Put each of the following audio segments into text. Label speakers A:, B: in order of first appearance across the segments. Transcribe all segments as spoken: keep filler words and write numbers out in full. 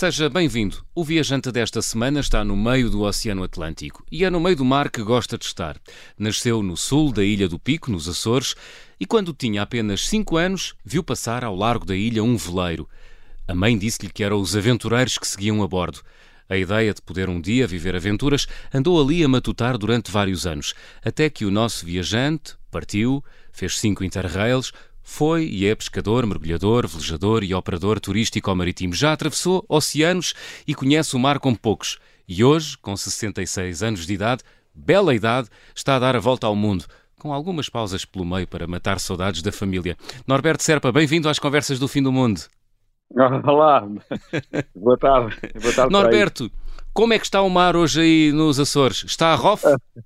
A: Seja bem-vindo. O viajante desta semana está no meio do Oceano Atlântico e é no meio do mar que gosta de estar. Nasceu no sul da Ilha do Pico, nos Açores, e quando tinha apenas cinco anos, viu passar ao largo da ilha um veleiro. A mãe disse-lhe que eram os aventureiros que seguiam a bordo. A ideia de poder um dia viver aventuras andou ali a matutar durante vários anos, até que o nosso viajante partiu, fez cinco interrails, foi e é pescador, mergulhador, velejador e operador turístico-marítimo. Já atravessou oceanos e conhece o mar como poucos. E hoje, com sessenta e seis anos de idade, bela idade, está a dar a volta ao mundo, com algumas pausas pelo meio para matar saudades da família. Norberto Serpa, bem-vindo às Conversas do Fim do Mundo.
B: Olá, boa tarde. Boa tarde.
A: Norberto, como é que está o mar hoje aí nos Açores? Está a rofe?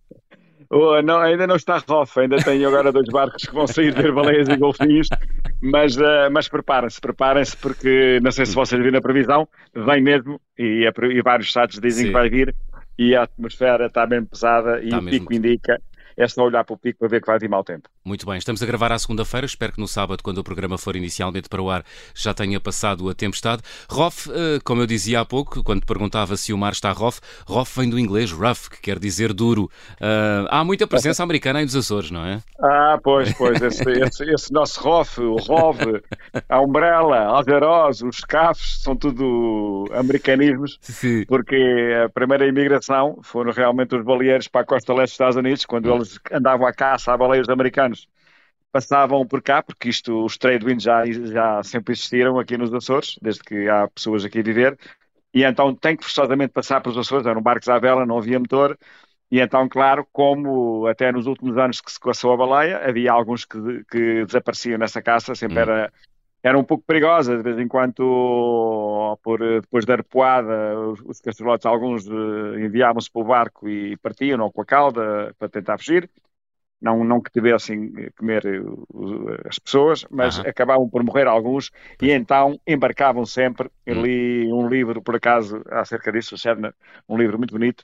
B: Oh, não, ainda não está rofe, ainda tenho agora dois barcos que vão sair ver baleias e golfinhos, mas, uh, mas preparem-se, preparem-se porque não sei se vocês viram a previsão, vem mesmo e, e vários sites dizem Sim. que vai vir e a atmosfera está bem pesada e está o pico mesmo. Indica. É só olhar para o pico para ver que vai vir mau tempo.
A: Muito bem, estamos a gravar à segunda-feira, espero que no sábado, quando o programa for inicialmente para o ar, já tenha passado a tempestade. Rough, como eu dizia há pouco, quando perguntava se o mar está rough, rough vem do inglês rough, que quer dizer duro. Uh, há muita presença americana aí nos Açores, não é?
B: Ah, pois, pois, esse, esse, esse nosso rough, o rove, a umbrella, algaroz, os scafs, são tudo americanismos, Sim. porque a primeira imigração foram realmente os baleeiros para a costa leste dos Estados Unidos, quando eles andavam à caça a baleias americanos, passavam por cá, porque isto, os trade winds já, já sempre existiram aqui nos Açores, desde que há pessoas aqui a viver, e então tem que forçosamente passar pelos Açores, eram barcos à vela, não havia motor, e então, claro, como até nos últimos anos que se caçou a baleia, havia alguns que, que desapareciam nessa caça, sempre hum. era, era um pouco perigosa, de vez em quando, por, depois da arpoada, os, os castrolotes, alguns enviavam-se para o barco e partiam, ou com a cauda, para tentar fugir. Não, não que tivessem comer as pessoas, mas Aham. acabavam por morrer alguns e então embarcavam sempre. Eu li um livro, por acaso, acerca disso, o Cerner, um livro muito bonito,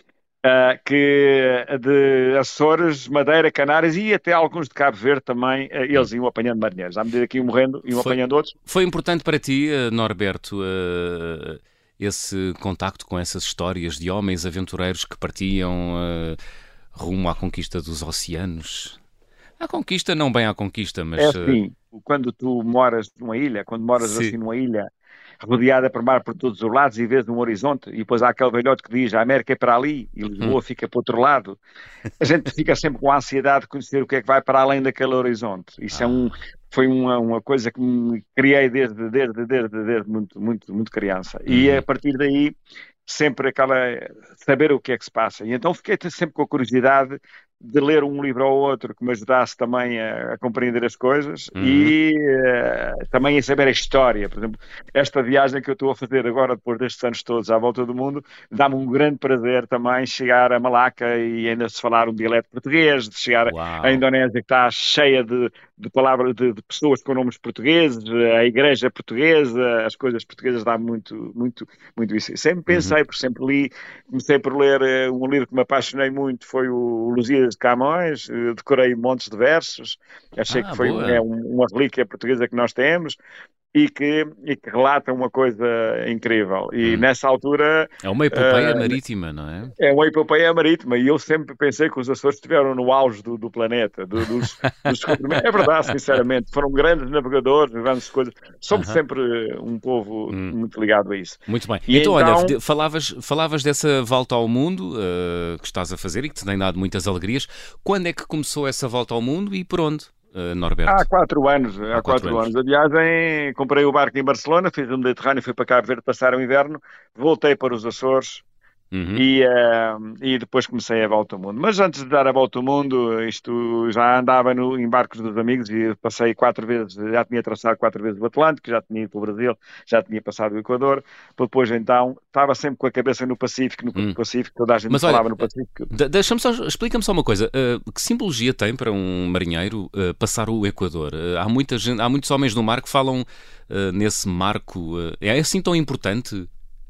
B: Uh, que de Açores, Madeira, Canárias e até alguns de Cabo Verde também, uh, eles iam apanhando marinheiros. À medida que iam morrendo, iam foi, apanhando outros.
A: Foi importante para ti, uh, Norberto, uh, esse contacto com essas histórias de homens aventureiros que partiam uh, rumo à conquista dos oceanos? À conquista, não bem à conquista, mas...
B: É assim, uh... quando tu moras numa ilha, quando moras Sim. assim numa ilha... rodeada por mar por todos os lados e vês um horizonte, e depois há aquele velhote que diz a América é para ali e Lisboa hum. fica para o outro lado. A gente fica sempre com a ansiedade de conhecer o que é que vai para além daquele horizonte. Isso ah. é um, foi uma, uma coisa que me criei desde, desde, desde, desde muito, muito, muito criança. Hum. E a partir daí, sempre aquela, saber o que é que se passa. E então fiquei sempre com a curiosidade de ler um livro ou outro que me ajudasse também a, a compreender as coisas uhum. e uh, também a saber a história. Por exemplo, esta viagem que eu estou a fazer agora, depois destes anos todos à volta do mundo, dá-me um grande prazer também chegar a Malaca e ainda se falar um dialeto português, de chegar Uau. à Indonésia que está cheia de, de palavras, de, de pessoas com nomes portugueses, a igreja portuguesa, as coisas portuguesas, dá muito, muito, muito isso. Sempre pensei, uhum. por sempre li, comecei por ler uh, um livro que me apaixonei muito, foi o Lusíadas de Camões, decorei montes de versos, achei ah, que foi é, uma relíquia portuguesa que nós temos e que, e que relata uma coisa incrível. E hum. nessa altura...
A: É uma epopeia uh, marítima, não é?
B: É uma epopeia marítima e eu sempre pensei que os Açores estiveram no auge do, do planeta, do, dos, dos descobrimentos. É verdade, sinceramente, foram grandes navegadores, grandes coisas. Somos uh-huh. sempre um povo hum. muito ligado a isso.
A: Muito bem. E então, então, olha, falavas, falavas dessa volta ao mundo uh, que estás a fazer e que te tem dado muitas alegrias. Quando é que começou essa volta ao mundo e por onde? Uh, Norberto?
B: Há quatro anos, há, há quatro, quatro anos. anos. A viagem, comprei o barco em Barcelona, fiz o Mediterrâneo, fui para Cabo Verde passar o inverno, voltei para os Açores uhum. e, uh, e depois comecei a volta ao mundo. Mas antes de dar a volta ao mundo, isto já andava no, em barcos dos amigos e passei quatro vezes, já tinha traçado quatro vezes o Atlântico, já tinha ido para o Brasil, já tinha passado o Equador, depois então estava sempre com a cabeça no Pacífico, no hum. Pacífico, toda a gente Mas, falava olha, no Pacífico.
A: Deixa-me só, explica-me só uma coisa, uh, que simbologia tem para um marinheiro uh, passar o Equador? Uh, há, muita gente, há muitos homens no mar que falam uh, nesse marco, uh, é assim tão importante?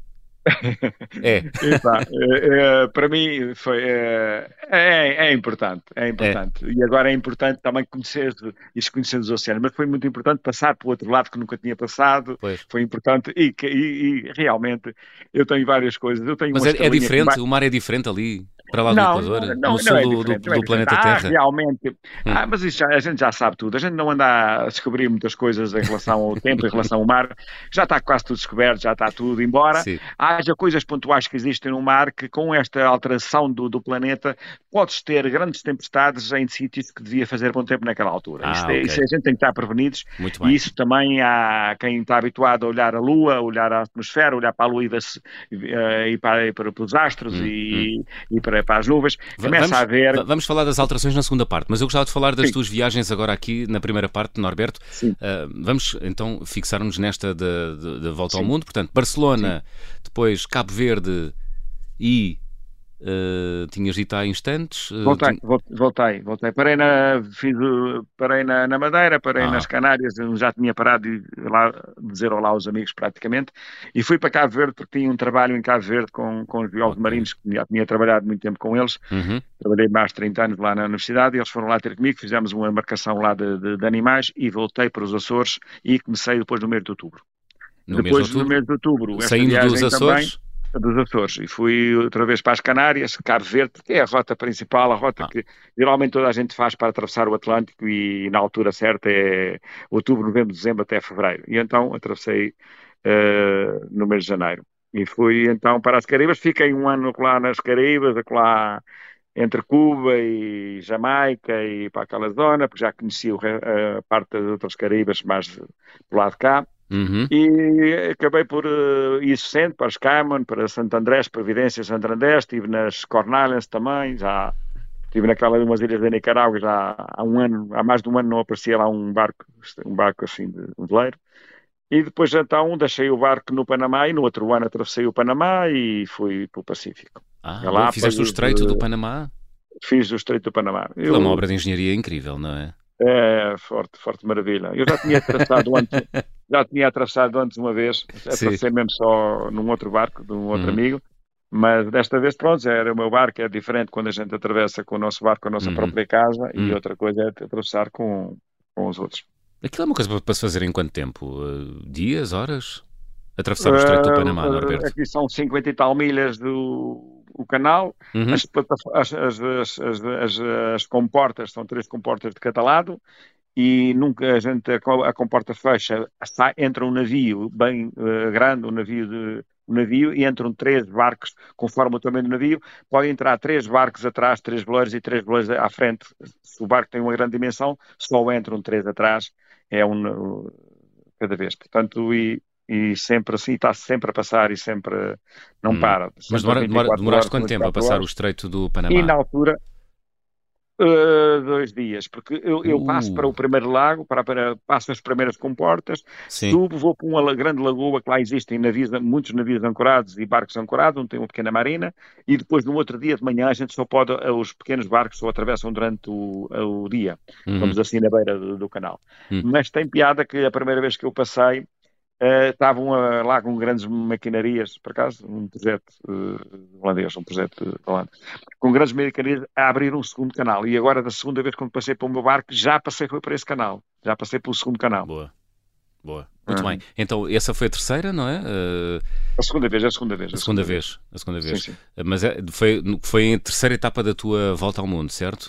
A: É.
B: Epá, é, é, para mim foi, é, é, é importante, é importante. É. E agora é importante também conhecer e conhecer os oceanos, mas foi muito importante passar para o outro lado que nunca tinha passado,
A: pois.
B: foi importante e, e, e realmente eu tenho várias coisas. Eu tenho
A: mas
B: uma
A: é, é diferente?
B: vai...
A: O mar é diferente ali? Para lá do
B: não,
A: Equador?
B: não, não,
A: no sul
B: não é
A: do, do,
B: não é
A: do planeta
B: ah,
A: Terra?
B: realmente.
A: Hum.
B: Ah, mas isso já, a gente já sabe tudo. A gente não anda a descobrir muitas coisas em relação ao tempo, em relação ao mar. Já está quase tudo descoberto, já está tudo. Embora
A: Sim.
B: haja coisas pontuais que existem no mar que, com esta alteração do, do planeta, podes ter grandes tempestades em sítios que devia fazer bom tempo naquela altura.
A: Ah,
B: isso,
A: okay.
B: isso a gente tem que estar prevenidos.
A: Muito bem.
B: E isso também há quem está habituado a olhar a Lua, a olhar a atmosfera, olhar para a Lua e, das, e, para, e para, para os astros
A: hum,
B: e,
A: hum.
B: e para, para as nuvens. Começa
A: vamos,
B: a haver...
A: vamos falar das alterações na segunda parte, mas eu gostava de falar das
B: Sim.
A: tuas viagens agora aqui na primeira parte, Norberto.
B: Sim.
A: Uh, vamos então fixar-nos nesta da volta
B: Sim.
A: ao mundo. Portanto, Barcelona,
B: Sim.
A: depois Cabo Verde e... Uh, tinhas dito há instantes? Uh,
B: voltei,
A: tinha...
B: voltei, voltei. Parei na, fiz, parei na, na Madeira, parei ah. nas Canárias, eu já tinha parado de lá, dizer olá aos amigos praticamente, e fui para Cabo Verde porque tinha um trabalho em Cabo Verde com, com os biólogos okay. marinhos, que já tinha trabalhado muito tempo com eles,
A: uhum.
B: trabalhei mais de trinta anos lá na universidade, e eles foram lá ter comigo, fizemos uma embarcação lá de, de, de animais, e voltei para os Açores, e comecei depois no mês de outubro.
A: No
B: depois
A: mês de outubro?
B: no mês de outubro,
A: saindo dos Açores?
B: Também, dos Açores, e fui outra vez para as Canárias, Cabo Verde, que é a rota principal, a rota ah. que geralmente toda a gente faz para atravessar o Atlântico, e na altura certa é outubro, novembro, dezembro até fevereiro. E então atravessei uh, no mês de janeiro. E fui então para as Caraíbas, fiquei um ano lá nas Caraíbas, lá entre Cuba e Jamaica e para aquela zona, porque já conhecia a parte das outras Caraíbas mais do lado de cá.
A: Uhum.
B: E acabei por uh, ir sempre para os Cayman, para Santo Andrés, Providência, Santo Andrés, estive nas Cornalhas também, já estive naquela de umas ilhas da Nicarágua, já há um ano, há mais de um ano não aparecia lá um barco, um barco assim de um veleiro. E depois então deixei o barco no Panamá, e no outro ano atravessei o Panamá e fui para o Pacífico.
A: Ah, lá, fizeste o Estreito de... do Panamá?
B: Fiz o Estreito do Panamá.
A: É eu... uma obra de engenharia incrível, não é?
B: É, forte, forte maravilha. Eu já tinha traçado antes, já tinha atravessado antes uma vez, atravessei mesmo só num outro barco, de um outro uhum. amigo, mas desta vez, pronto, era o meu barco, é diferente quando a gente atravessa com o nosso barco, a nossa uhum. própria casa, uhum. e outra coisa é atravessar com, com os outros.
A: Aquilo é uma coisa para se fazer em quanto tempo? Uh, dias, horas? Atravessar o Estreito do Panamá, uh, Norberto?
B: Aqui são cinquenta e tal milhas do o canal, uhum. as, as, as, as, as, as comportas, são três comportas de cada lado, e nunca a gente, a, a comporta fecha, sai, entra um navio bem uh, grande, um navio, de, um navio, e entram três barcos, conforme o tamanho do navio, podem entrar três barcos atrás, três veleiros e três veleiros à frente. Se o barco tem uma grande dimensão, só entram três atrás, é um uh, cada vez. Portanto, e e sempre assim, está sempre a passar e sempre não hum. para. Sempre
A: Mas demora, demora, demoraste quanto tempo a passar horas. O Estreito do Panamá?
B: E na altura, uh, dois dias, porque eu, eu uh. passo para o primeiro lago, para, para, passo as primeiras comportas,
A: Sim.
B: subo, vou para uma grande lagoa que lá existem navios, muitos navios ancorados e barcos ancorados, onde tem uma pequena marina, e depois no outro dia de manhã a gente só pode, os pequenos barcos só atravessam durante o, o dia, uhum. vamos assim na beira do, do canal. Uhum. Mas tem piada que a primeira vez que eu passei, Uh, estavam uh, lá com grandes maquinarias, por acaso, um projeto uh, holandês, um projeto holandês, com grandes maquinarias a abrir um segundo canal. E agora, da segunda vez, quando passei para o meu barco, já passei foi para esse canal. Já passei pelo segundo canal.
A: Boa, boa. Muito uhum. bem. Então, essa foi a terceira, não é? Uh...
B: A segunda vez, a segunda vez.
A: A segunda, a segunda vez. vez, a segunda vez.
B: Sim, sim.
A: Mas é, foi, foi a terceira etapa da tua volta ao mundo, certo?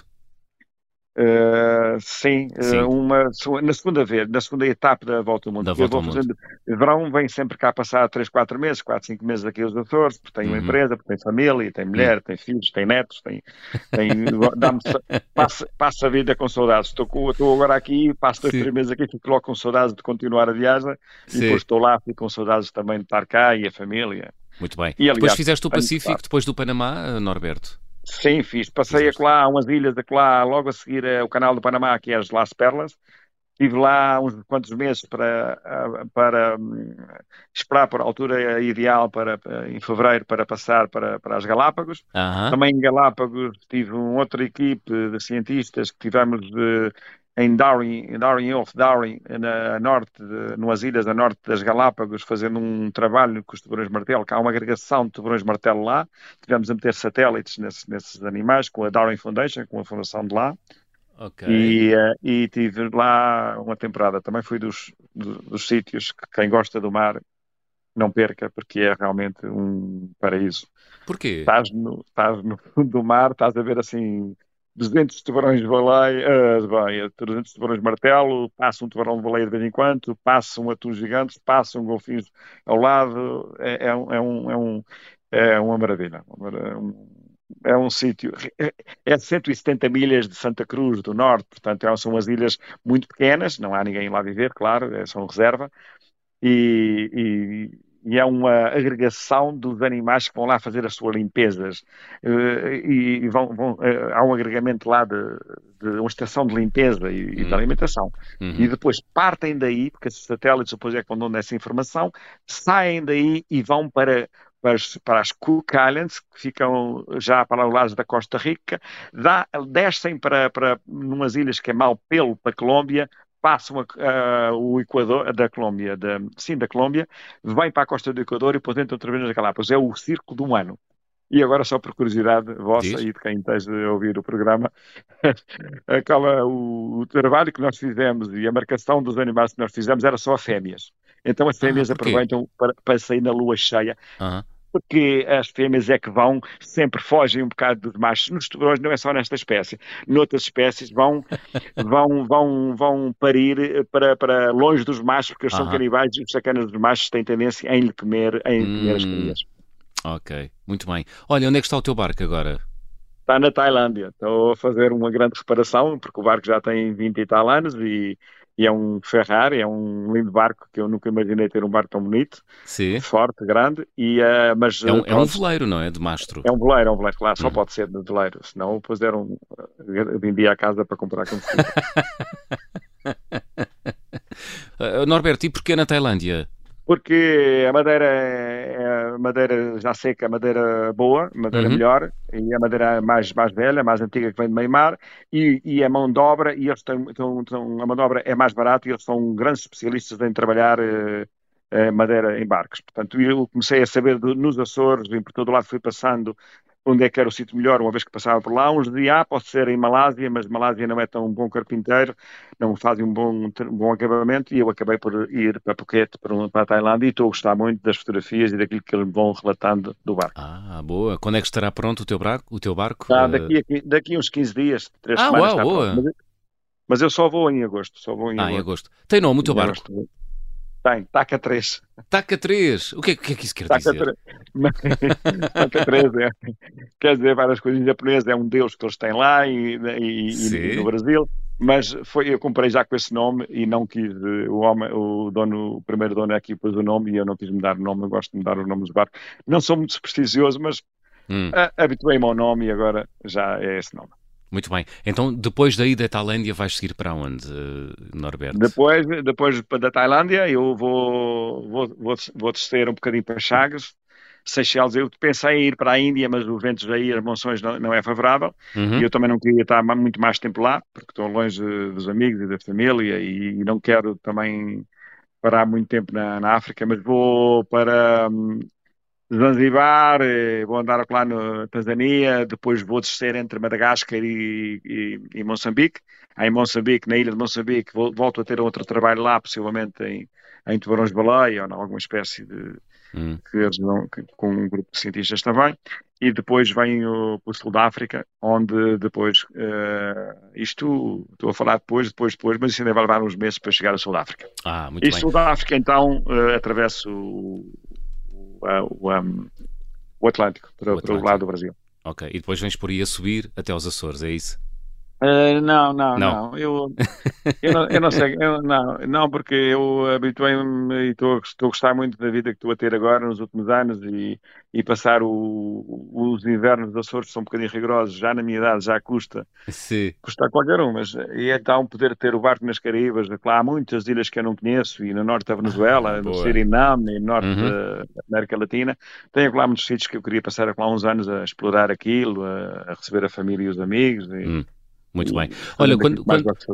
B: Uh, sim, sim. Uh, uma, na segunda vez, na segunda etapa da Volta ao Mundo.
A: Da volta
B: eu vou fazendo, verão vem sempre cá passar três, quatro meses, quatro, cinco meses aqui aos Açores, porque tem uma uhum. empresa, porque tem família, tem mulher, uhum. tem filhos, tem netos, tem, tem passa, passa a vida com saudades. Estou, com, estou agora aqui, passo dois, sim. três meses aqui, fico logo com saudades de continuar a viagem, sim. e depois estou lá, fico com saudades também de estar cá e a família.
A: Muito bem.
B: E, aliás,
A: depois fizeste o Pacífico, depois do Panamá, Norberto?
B: Sim, fiz. Passei lá a umas ilhas, lá, logo a seguir o canal do Panamá, que é as Las Perlas. Estive lá uns quantos meses para, para um, esperar por a altura ideal para, para, em fevereiro para passar para, para as Galápagos.
A: Uh-huh.
B: Também em Galápagos tive uma outra equipe de cientistas que tivemos de, em Darwin, em Darwin Off, Darwin, na norte, de, numas ilhas a norte das Galápagos, fazendo um trabalho com os tubarões-martelo, que há uma agregação de tubarões-martelo lá. Tivemos a meter satélites nesses, nesses animais, com a Darwin Foundation, com a fundação de lá.
A: Ok.
B: E, uh, e tive lá uma temporada. Também fui dos, dos, dos sítios que quem gosta do mar não perca, porque é realmente um paraíso.
A: Porquê?
B: Estás no, estás no fundo do mar, estás a ver assim duzentos tubarões de baleia, uh, baleia, trezentos tubarões de martelo, passa um tubarão de baleia de vez em quando, passa um atum gigante, passa um golfinho ao lado. É, é, um, é, um, é, um, é uma maravilha. É um, é um sítio, é, é cento e setenta milhas de Santa Cruz do Norte, portanto é, são umas ilhas muito pequenas, não há ninguém lá a viver, claro, é, são reserva, e, e, e é uma agregação dos animais que vão lá fazer as suas limpezas, e, e vão, vão, há um agregamento lá de, de uma estação de limpeza e, e
A: Uhum.
B: de alimentação,
A: Uhum.
B: e depois partem daí, porque esses satélites depois é que vão dando essa informação, saem daí e vão para Para as, para as Cook Islands, que ficam já para o lado da Costa Rica, dá, descem para, para umas ilhas que é Malpelo, para a Colômbia, passam a, a, o Equador, da Colômbia, da, sim, da Colômbia, vêm para a costa do Equador e depois entram outra vez nas Galápagos. É o círculo de um ano. E agora, só por curiosidade vossa
A: Diz?
B: e de quem esteja a ouvir o programa, aquela, o, o trabalho que nós fizemos e a marcação dos animais que nós fizemos era só fêmeas. Então as fêmeas
A: Ah, porquê?
B: aproveitam para, para sair na lua cheia,
A: Aham.
B: porque as fêmeas é que vão, sempre fogem um bocado dos machos. Nos tubarões não é só nesta espécie. Noutras espécies vão, vão, vão, vão parir para, para longe dos machos, porque eles são
A: Aham.
B: canibais e os sacanas dos machos têm tendência em lhe comer, em lhe comer as
A: Hum,
B: crias.
A: ok, muito bem. Olha, onde é que está o teu barco agora?
B: Está na Tailândia. Estou a fazer uma grande reparação, porque o barco já tem vinte e tal anos e, e é um Ferrari, é um lindo barco que eu nunca imaginei ter um barco tão bonito,
A: Sim.
B: forte, grande, e, uh, mas
A: É um, é um
B: pronto,
A: veleiro, não é? De mastro.
B: é um veleiro, é um veleiro, claro, só
A: Uhum.
B: pode ser de veleiro, senão depois deram, eu vendia a casa para comprar combustível.
A: Uh, Norberto, e porquê na Tailândia?
B: Porque a madeira é a madeira já seca, a madeira boa, a madeira
A: Uhum.
B: melhor, e a madeira mais, mais velha, mais antiga que vem de Meimar, e, e a mão de obra, e eles têm, têm, têm, a mão de obra é mais barata e eles são grandes especialistas em trabalhar eh, eh, madeira em barcos. Portanto, eu comecei a saber de, nos Açores, e por todo o lado fui passando onde é que era o sítio melhor, uma vez que passava por lá. Uns diziam, ah, pode ser em Malásia, mas Malásia não é tão bom carpinteiro, não fazem um bom, um bom acabamento, e eu acabei por ir para Phuket, para, para a Tailândia, e estou a gostar muito das fotografias e daquilo que eles vão relatando do barco.
A: Ah, boa. Quando é que estará pronto o teu barco? O teu barco?
B: Tá,
A: Uh,
B: daqui, a, daqui uns quinze dias, três
A: Ah,
B: semanas
A: uau,
B: está
A: boa.
B: pronto. Mas, mas eu só vou em agosto, só vou em
A: Ah, em
B: agosto.
A: agosto. Tem nome o teu
B: Em
A: barco?
B: agosto. Tem, Taca três.
A: Taca três. O que é, que é que isso quer
B: Taca
A: dizer?
B: Taca três é, quer dizer várias coisas em japonês, é um deus que eles têm lá e, e,
A: Sim.
B: e no Brasil, mas foi, eu comprei já com esse nome e não quis, o, homem, o dono, o primeiro dono é aqui pôs o nome e eu não quis mudar o nome, eu gosto de mudar o nome dos barcos. Não sou muito supersticioso, mas
A: Hum,
B: a- habituei-me ao nome e agora já é esse nome.
A: muito bem. Então, depois daí da Tailândia, vais seguir para onde, uh, Norberto?
B: Depois, depois da Tailândia, eu vou, vou, vou, vou descer um bocadinho para Chagas, Seychelles. Eu pensei em ir para a Índia, mas o vento aí, as monções não, não é favorável.
A: Uhum.
B: E eu também não queria estar muito mais tempo lá, porque estou longe dos amigos e da família e, e não quero também parar muito tempo na, na África, mas vou para hum, Zanzibar, eh, vou andar lá na Tanzânia, depois vou descer entre Madagascar e, e, e Moçambique. Aí em Moçambique, na ilha de Moçambique, vou, volto a ter outro trabalho lá, possivelmente em, em tubarões-baleia ou em alguma espécie de
A: Hum.
B: que eles vão, que, com um grupo de cientistas também. E depois venho para o sul da África, onde depois, uh, isto estou a falar depois, depois, depois, mas isso ainda vai levar uns meses para chegar ao sul da África.
A: Ah, muito
B: E
A: bem.
B: sul da África, então, uh, atravesso o, o, o, um, o Atlântico, para o,
A: O
B: para o
A: Atlântico.
B: lado do Brasil.
A: Ok. E depois vens por aí a subir até aos Açores, é isso?
B: Uh, não, não,
A: Não.
B: não. Eu, eu não. Eu não sei. Eu, não, não, porque eu habituei-me e estou, estou a gostar muito da vida que estou a ter agora nos últimos anos e, e passar o, os invernos dos Açores são um bocadinho rigorosos. Já na minha idade já custa,
A: Sim.
B: custa a qualquer um, mas e então poder ter o barco nas Caraíbas, lá há muitas ilhas que eu não conheço e no norte da Venezuela,
A: Ah,
B: no
A: boa.
B: Suriname, no norte
A: Uhum.
B: da América Latina. Tenho lá muitos sítios que eu queria passar lá uns anos a explorar aquilo, a, a receber a família e os amigos. E,
A: Hum. Muito
B: e
A: bem.
B: fazendo
A: Olha,
B: aquilo
A: quando,
B: que mais
A: quando,
B: gosto de fazer.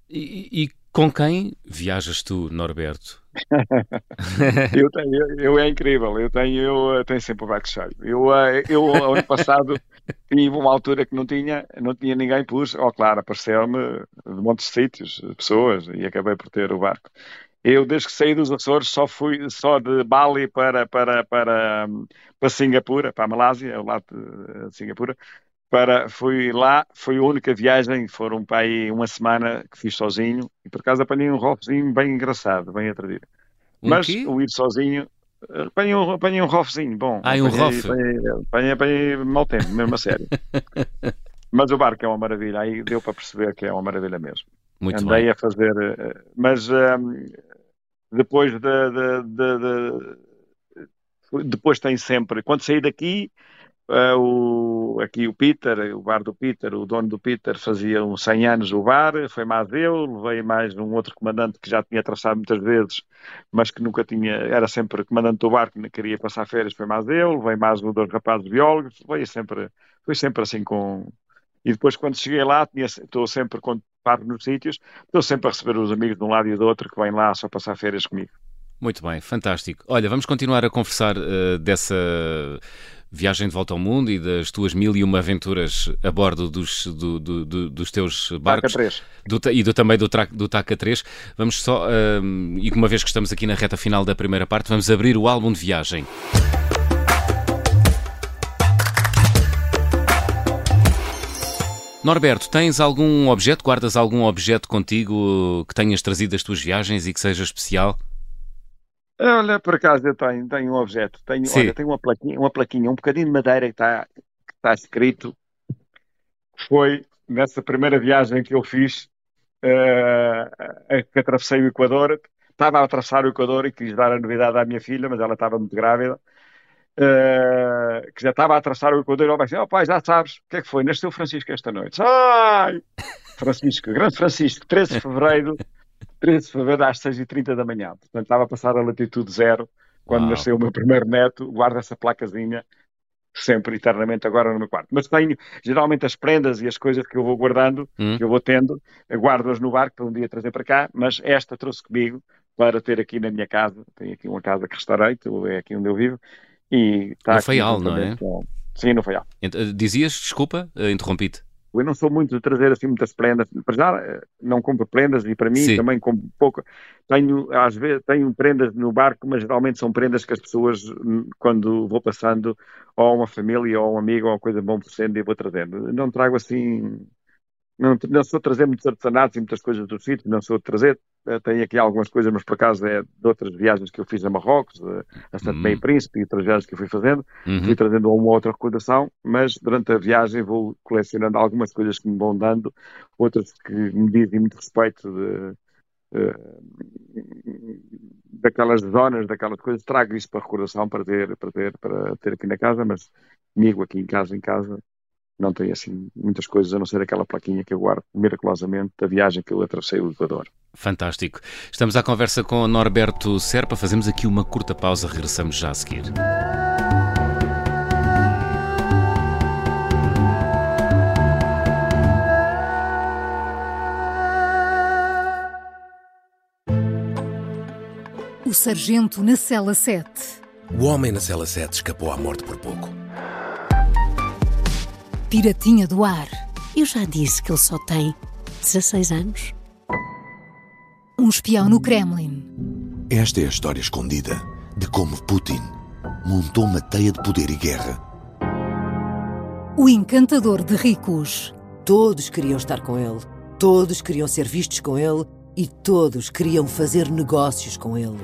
A: E, e com quem viajas tu, Norberto?
B: eu, tenho, eu, eu é incrível, eu tenho, eu tenho sempre o barco cheio. Eu, eu ano passado tive uma altura que não tinha, não tinha ninguém, pus, ó, claro, apareceu-me de montes de sítios, pessoas, e acabei por ter o barco. Eu, desde que saí dos Açores, só fui só de Bali para, para, para, para Singapura, para a Malásia, ao lado de Singapura. Para, fui lá, foi a única viagem, foram para aí uma semana que fiz sozinho, e por acaso apanhei um rofezinho bem engraçado, bem atrativo.
A: Um
B: Mas
A: quê?
B: o ir sozinho, apanhei um, apanhei um rofezinho, bom,
A: Ah, um
B: apanhei,
A: rofe.
B: apanhei, apanhei, apanhei mau tempo, mesmo a sério. Mas o barco é uma maravilha, aí deu para perceber que é uma maravilha mesmo.
A: Muito
B: Andei
A: bem.
B: a fazer, eh, mas um, depois de, de, de, de, depois tem sempre, quando saí daqui, Uh, o, aqui o Peter, o bar do Peter, o dono do Peter fazia uns cem anos o bar, foi mais eu, levei mais um outro comandante que já tinha traçado muitas vezes, mas que nunca tinha, era sempre comandante do bar, que queria passar férias, foi mais eu, levei mais um dos rapazes biólogos, foi sempre, foi sempre assim com... E depois quando cheguei lá, tinha, estou sempre, quando paro nos sítios, estou sempre a receber os amigos de um lado e do outro que vêm lá só passar férias comigo.
A: Muito bem, fantástico. Olha, vamos continuar a conversar uh, dessa viagem de volta ao mundo e das tuas mil e uma aventuras a bordo dos, do, do, do, dos teus barcos.
B: Taca três.
A: Do, e do, também do, tra, do Taca três. Vamos só, uh, e uma vez que estamos aqui na reta final da primeira parte, vamos abrir o álbum de viagem. Norberto, tens algum objeto, guardas algum objeto contigo que tenhas trazido das tuas viagens e que seja especial?
B: Olha, por acaso eu tenho, tenho um objeto, tenho, olha, tenho uma plaquinha, uma plaquinha, um bocadinho de madeira que está que está escrito, que foi nessa primeira viagem que eu fiz, uh, que atravessei o Equador, estava a atravessar o Equador e quis dar a novidade à minha filha, mas ela estava muito grávida, uh, que já estava a atravessar o Equador e ela vai dizer, oh pai, já sabes, o que é que foi? Nasceu Francisco esta noite. Ai! Francisco, grande Francisco, treze de fevereiro, treze de fevereiro às seis e trinta da manhã. Portanto, estava a passar a latitude zero quando
A: Uau.
B: nasceu o meu primeiro neto. Guardo essa placazinha sempre, eternamente, agora no meu quarto. Mas tenho, geralmente, as prendas e as coisas que eu vou guardando,
A: hum?
B: que eu vou tendo, guardo-as no barco para um dia trazer para cá, mas esta trouxe comigo para ter aqui na minha casa. Tenho aqui uma casa que restaurei, é aqui onde eu vivo, e está
A: No
B: aqui
A: Faial, não é?
B: Com... Sim, no Faial.
A: Dizias, desculpa, interrompi-te.
B: Eu não sou muito de trazer assim muitas prendas. Para já não compro prendas e para mim
A: Sim.
B: também compro pouco. Tenho, às vezes, tenho prendas no barco, mas geralmente são prendas que as pessoas, quando vou passando, ou uma família, ou um amigo, ou coisa bom por sendo, e vou trazendo. Não trago assim... Não, não sou de trazer muitos artesanatos e muitas coisas do sítio, não sou de trazer. Tenho aqui algumas coisas, mas por acaso é de outras viagens que eu fiz a Marrocos, a Santo Meio Príncipe e outras viagens que eu fui fazendo.
A: Uhum.
B: Fui trazendo uma outra recordação, mas durante a viagem vou colecionando algumas coisas que me vão dando, outras que me dizem muito respeito de, uh, daquelas zonas, daquelas coisas. Trago isso para recordação, para ter, para ter, para ter aqui na casa, mas comigo aqui em casa, em casa, não tenho assim muitas coisas, a não ser aquela plaquinha que eu guardo miraculosamente da viagem que eu atravessei o Equador.
A: Fantástico. Estamos à conversa com o Norberto Serpa. Fazemos aqui uma curta pausa, regressamos já a seguir.
C: O sargento na cela sete.
D: O homem na cela sete escapou à morte por pouco.
C: Piratinha do ar.
E: Eu já disse que ele só tem dezasseis anos.
C: Um espião no Kremlin.
F: Esta é a história escondida de como Putin montou uma teia de poder e guerra.
C: O encantador de ricos.
G: Todos queriam estar com ele. Todos queriam ser vistos com ele. E todos queriam fazer negócios com ele.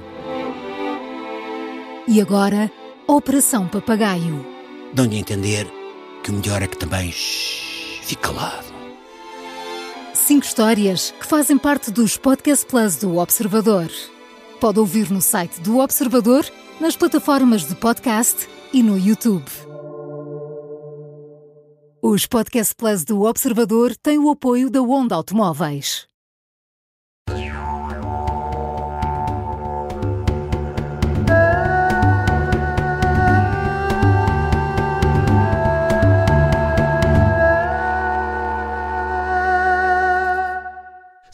C: E agora, Operação Papagaio.
D: Dão-lhe a entender que o melhor é que também shhh, fique calado.
C: Cinco histórias que fazem parte dos Podcast Plus do Observador. Pode ouvir no site do Observador, nas plataformas de podcast e no YouTube. Os Podcast Plus do Observador têm o apoio da Onda Automóveis.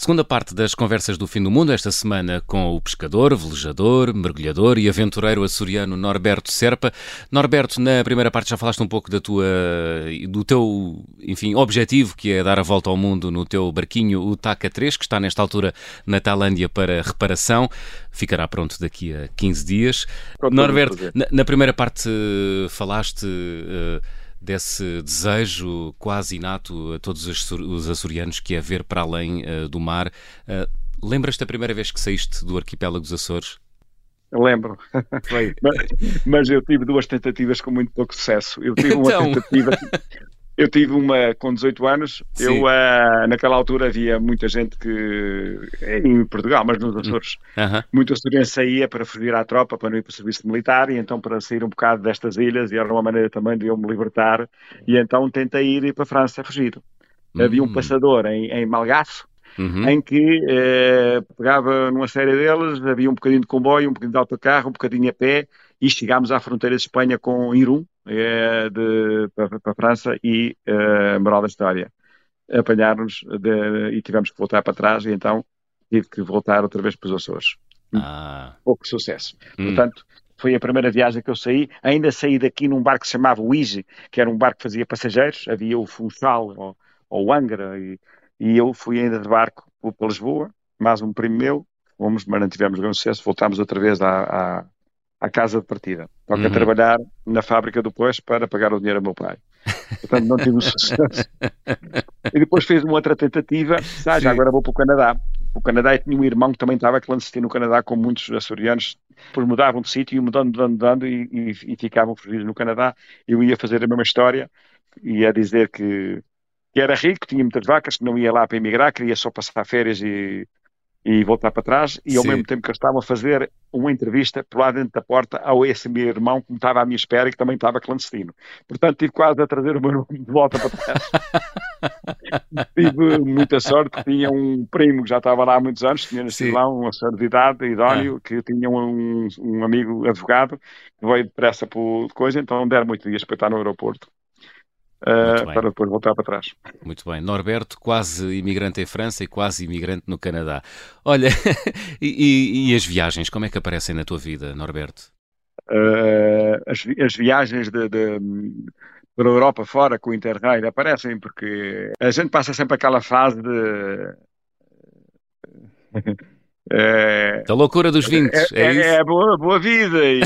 A: segunda parte das Conversas do Fim do Mundo, esta semana com o pescador, velejador, mergulhador e aventureiro açoriano Norberto Serpa. Norberto, na primeira parte já falaste um pouco da tua, do teu, enfim, objetivo, que é dar a volta ao mundo no teu barquinho, o Taka três, que está nesta altura na Tailândia para reparação. Ficará pronto daqui a quinze dias. Pronto, Norberto, na, na primeira parte falaste uh, desse desejo quase inato a todos os açorianos, que é ver para além uh, do mar. Uh, lembras-te da primeira vez que saíste do arquipélago dos Açores?
B: Lembro, mas, mas eu tive duas tentativas com muito pouco sucesso. Eu tive uma então... tentativa... Eu tive uma com dezoito anos, Sim. eu uh, naquela altura havia muita gente que, em Portugal, mas nos Açores, uh-huh. muito açoriano saía para fugir à tropa, para não ir para o serviço militar, e então para sair um bocado destas ilhas, e era uma maneira também de eu me libertar, e então tentei ir para a França a fugir. Uhum. Havia um passador em, em Malgaço, uhum. em que eh, pegava numa série deles, havia um bocadinho de comboio, um bocadinho de autocarro, um bocadinho a pé, e chegámos à fronteira de Espanha com Irún, é, de, para, para a França, e uh, moral da história, apanharam-nos e tivemos que voltar para trás, e então tive que voltar outra vez para os Açores. Ah. Pouco sucesso. Hum. Portanto, foi a primeira viagem que eu saí. Ainda saí daqui num barco que se chamava o Ige, que era um barco que fazia passageiros, havia o Funchal ou, ou o Angra, e, e eu fui ainda de barco para Lisboa, mais um primo meu, fomos, mas não tivemos grande sucesso, voltámos outra vez à, à à casa de partida. Toca uhum. trabalhar na fábrica do Pois para pagar o dinheiro ao meu pai. Portanto, não tive sucesso. E depois fiz uma outra tentativa, ah, já agora vou para o Canadá. O Canadá, e tinha um irmão que também estava clandestino no Canadá, como muitos açorianos, depois mudavam de sítio, mudando, mudando, mudando, e, e, e ficavam fugidos no Canadá. Eu ia fazer a mesma história, ia dizer que, que era rico, tinha muitas vacas, que não ia lá para emigrar, queria só passar férias e... e voltar para trás, e ao Sim. mesmo tempo que eu estava a fazer uma entrevista por lá dentro da porta ao esse meu irmão que me estava à minha espera e que também estava clandestino. Portanto, tive quase a trazer o meu irmão de volta para trás. Tive muita sorte, que tinha um primo que já estava lá há muitos anos, tinha nascido Sim. lá, uma senhora de idade, idóneo, ah. que tinha um, um amigo advogado, que veio depressa por coisa, então deram oito dias para estar no aeroporto. Uh, para depois voltar para trás.
A: Muito bem. Norberto, quase imigrante em França e quase imigrante no Canadá. Olha, e, e, e as viagens, como é que aparecem na tua vida, Norberto?
B: Uh, as, as viagens de, de, para a Europa fora com o Interrail aparecem porque a gente passa sempre aquela fase de...
A: É, da loucura dos vinte, é, é isso?
B: É, é boa, boa vida, e,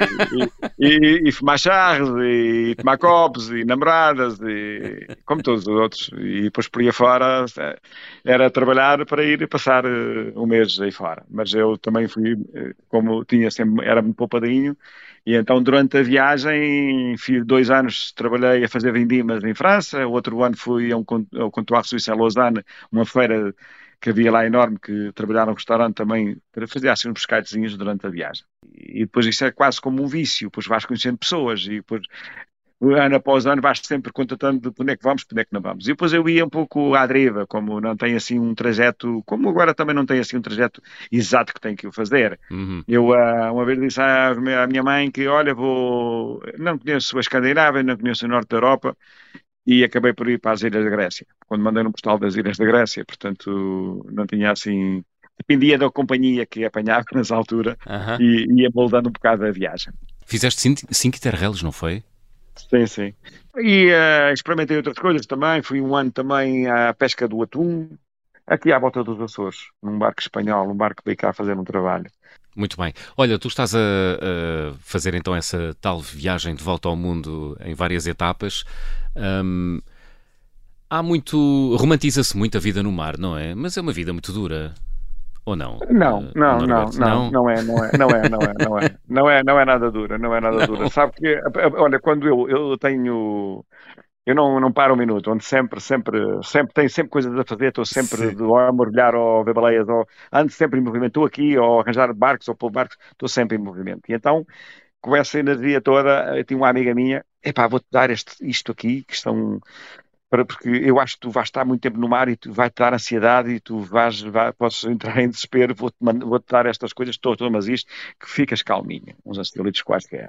B: e, e, e fumar charros, e tomar copos, e namoradas, e, como todos os outros. E depois por aí fora era trabalhar para ir passar um mês aí fora. Mas eu também fui, como tinha sempre, era muito poupadinho, e então durante a viagem, fiz dois anos, trabalhei a fazer vindimas em França, o outro ano fui ao Comptoir Suíço em Lausanne, uma feira que havia lá enorme, que trabalhava no restaurante também, para fazer assim uns pescadezinhos durante a viagem. E depois isso é quase como um vício, depois vais conhecendo pessoas, e depois, ano após ano, vais sempre contatando de onde é que vamos, para onde é que não vamos. E depois eu ia um pouco à deriva, como não tem assim um trajeto, como agora também não tem assim um trajeto exato que tenho que o fazer. Uhum. Eu uma vez disse à minha mãe que, olha, vou, não conheço a Escandinávia, não conheço o Norte da Europa, e acabei por ir para as Ilhas da Grécia, quando mandei no postal das Ilhas da Grécia, portanto não tinha assim, dependia da companhia que apanhava nessa altura, uh-huh. e ia moldando um bocado a viagem.
A: Fizeste cinco, cinco Interrails, não foi?
B: Sim, sim. E uh, experimentei outras coisas também, fui um ano também à pesca do atum, aqui à volta dos Açores, num barco espanhol, um barco que veio cá fazer um trabalho.
A: Muito bem. Olha, tu estás a, a fazer então essa tal viagem de volta ao mundo em várias etapas. Hum, há muito... romantiza-se muito a vida no mar, não é? Mas é uma vida muito dura. Ou não?
B: Não, uh, não, não, não, não é, não é, não é, não é, não é, não é, não é nada dura, não é nada dura. Não. Sabe que, olha, quando eu, eu tenho... Eu não, não paro um minuto, onde sempre, sempre, sempre tenho sempre coisas a fazer, estou sempre de, ou a mergulhar ou a ver baleias, ou ando sempre em movimento, estou aqui, ou a arranjar barcos, ou pôr barcos, estou sempre em movimento. E então, com essa energia toda, eu tinha uma amiga minha, epá, vou-te dar este, isto aqui, que estão... Para, porque eu acho que tu vais estar muito tempo no mar e tu vai-te dar ansiedade e tu vais, vai, podes entrar em desespero, vou-te, vou-te dar estas coisas, estou, estou, mas isto, que ficas calminho, uns ansiolíticos quaisquer.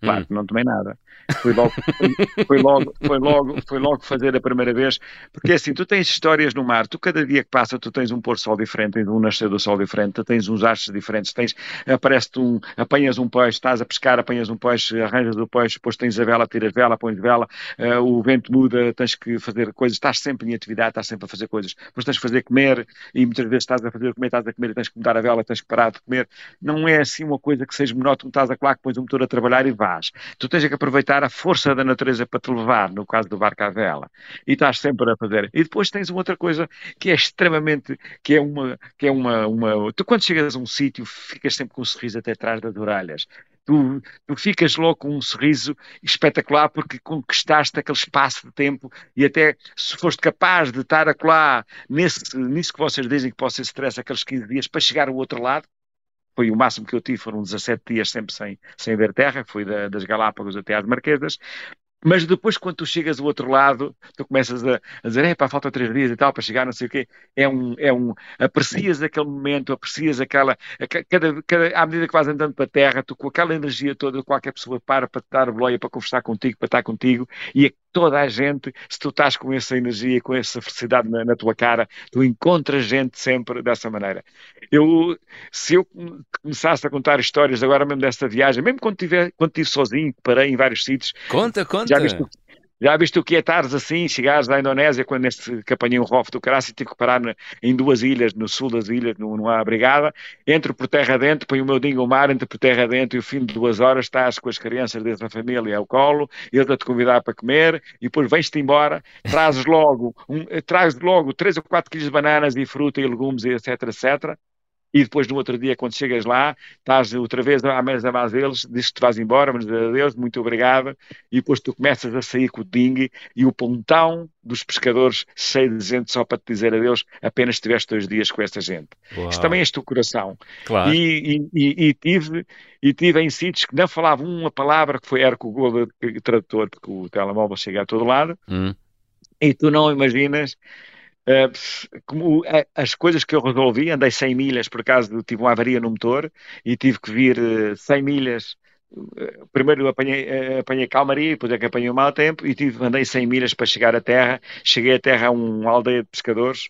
B: Claro que não tomei nada. Fui logo, foi logo, foi logo, foi logo fazer a primeira vez, porque assim, tu tens histórias no mar, tu cada dia que passa, tu tens um pôr-sol diferente, tens um nascer do sol diferente, tu tens uns astros diferentes, tens, aparece-te um, apanhas um peixe, estás a pescar, apanhas um peixe, arranjas o peixe, depois tens a vela, tiras vela, pões vela, uh, o vento muda, tens que fazer coisas, estás sempre em atividade, estás sempre a fazer coisas, depois tens que fazer comer, e muitas vezes estás a fazer comer, estás a comer, e tens que mudar a vela, tens que parar de comer, não é assim uma coisa que seja monótono, estás a colar, que pões o motor a trabalhar e vais. Tu tens que aproveitar a força da natureza para te levar, no caso do barco à vela, e estás sempre a fazer. E depois tens uma outra coisa que é extremamente, que é uma, que é uma, uma... Tu quando chegas a um sítio ficas sempre com um sorriso até atrás das orelhas. Tu, tu ficas logo com um sorriso espetacular porque conquistaste aquele espaço de tempo e até se foste capaz de estar a colar nesse, nisso que vocês dizem que pode ser stress, aqueles quinze dias para chegar ao outro lado. Foi o máximo que eu tive, foram dezassete dias sempre sem, sem ver terra, fui da, das Galápagos até às Marquesas, mas depois quando tu chegas do outro lado, tu começas a, a dizer, é pá, falta três dias e tal para chegar, não sei o quê, é um, é um, aprecias aquele momento, aprecias aquela, a, cada, cada, à medida que vais andando para a terra, tu com aquela energia toda, qualquer pessoa para para te dar boleia, para conversar contigo, para estar contigo, e a toda a gente, se tu estás com essa energia, com essa felicidade na, na tua cara, tu encontras gente sempre dessa maneira. Eu, se eu começasse a contar histórias agora mesmo desta viagem, mesmo quando estive quando tive sozinho, parei em vários sítios.
A: Conta, conta.
B: Já viste, já viste o que é estares assim, chegares da Indonésia, quando neste que apanhei um rofo do caraças e tive que parar na, em duas ilhas, no sul das ilhas, no, numa brigada, entro por terra dentro, ponho o meu dingo ao mar, entro por terra dentro e ao fim de duas horas estás com as crianças dentro da família ao colo, eles a te convidar para comer e depois vens-te embora, trazes logo, um, trazes logo três ou quatro quilos de bananas e fruta e legumes, etc, etcétera. E depois no outro dia, quando chegas lá, estás outra vez à mesa mais deles, dizes que te vais embora, mas adeus, muito obrigado, e depois tu começas a sair com o dingue e o pontão dos pescadores cheio de gente só para te dizer adeus, apenas tiveste dois dias com essa gente. Uau. Isto também é este o coração.
A: Claro.
B: E, e, e, e, tive, e tive em sítios que não falavam uma palavra, que foi era com o Google Tradutor, porque o telemóvel chega a todo lado, hum. E tu não imaginas... Uh, como uh, as coisas que eu resolvi, andei cem milhas, por acaso tive uma avaria no motor e tive que vir uh, cem milhas. Uh, primeiro apanhei, uh, apanhei calmaria, depois é que apanhei o mau tempo e tive, andei cem milhas para chegar à terra. Cheguei à terra a uma aldeia de pescadores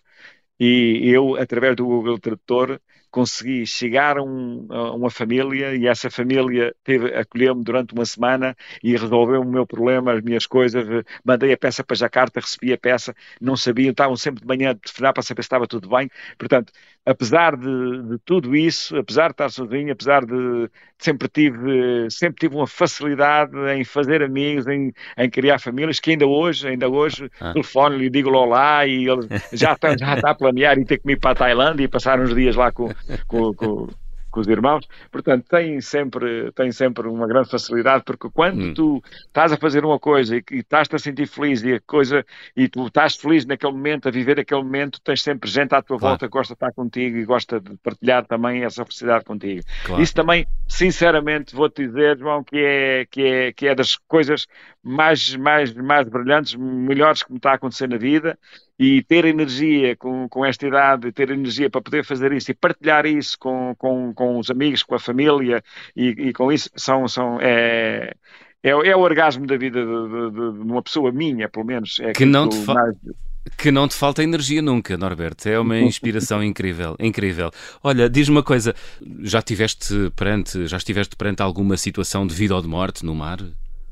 B: e eu, através do Google Tradutor, consegui chegar a, um, a uma família e essa família teve, acolheu-me durante uma semana e resolveu o meu problema, as minhas coisas, mandei a peça para Jacarta, recebi a peça, não sabiam, estavam sempre de manhã a telefonar para saber se estava tudo bem. Portanto, apesar de, de tudo isso, apesar de estar sozinho, apesar de sempre tive, sempre tive uma facilidade em fazer amigos, em, em criar famílias, que ainda hoje, ainda hoje, ah. telefono-lhe e digo-lhe olá e ele já está, já está a planear e ter que ir para a Tailândia e passar uns dias lá com Com, com, com os irmãos, portanto tem sempre, tem sempre uma grande facilidade, porque quando hum. tu estás a fazer uma coisa e, e estás-te a sentir feliz e a coisa, e tu estás feliz naquele momento, a viver aquele momento, tens sempre gente à tua claro. volta que gosta de estar contigo e gosta de partilhar também essa felicidade contigo. Claro. Isso também, sinceramente, vou-te dizer, João, que é, que é, que é das coisas mais, mais, mais brilhantes, melhores que me está a acontecer na vida. E ter energia com, com esta idade, ter energia para poder fazer isso e partilhar isso com, com, com os amigos, com a família e, e com isso são, são, é, é, é o orgasmo da vida de, de, de uma pessoa minha, pelo menos. É
A: que, não te fa... mais... que não te falta energia nunca, Norberto. É uma inspiração incrível, incrível. Olha, diz-me uma coisa, já tiveste perante, já estiveste perante alguma situação de vida ou de morte no mar?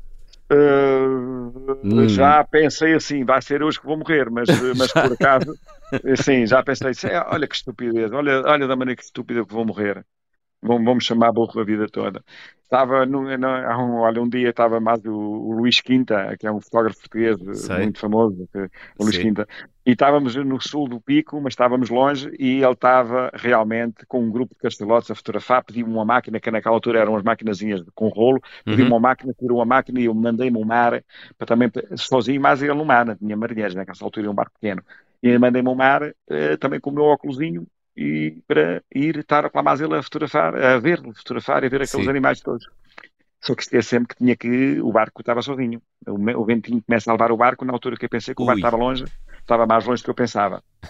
B: Uh, hum. Já pensei assim, vai ser hoje que vou morrer, mas, mas por acaso, assim, já pensei assim, olha que estupidez, olha, olha da maneira que estúpida que vou morrer. Vamos chamar burro a vida toda. Estava, no, no, um, olha, um dia estava mais o, o Luís Quinta, que é um fotógrafo português Sei. muito famoso, o Luís Sim. Quinta, e estávamos no sul do Pico, mas estávamos longe, e ele estava realmente com um grupo de castelotes a fotografar, pediu-me uma máquina, que naquela altura eram as maquinazinhas com rolo, pediu-me uhum. uma máquina, tirou uma máquina e eu mandei-me um mar, para também, sozinho, mas ele no mar, não tinha marinheiros, naquela altura era um barco pequeno, e mandei-me um mar, eh, também com o meu óculosinho, e para ir estar lá mais ele a fotografar, a ver-lo fotografar e a ver aqueles Sim. animais todos. Só que esqueci sempre que tinha que, o barco estava sozinho. O, o ventinho começa a levar o barco, na altura que eu pensei que Ui. o barco estava longe, estava mais longe do que eu pensava.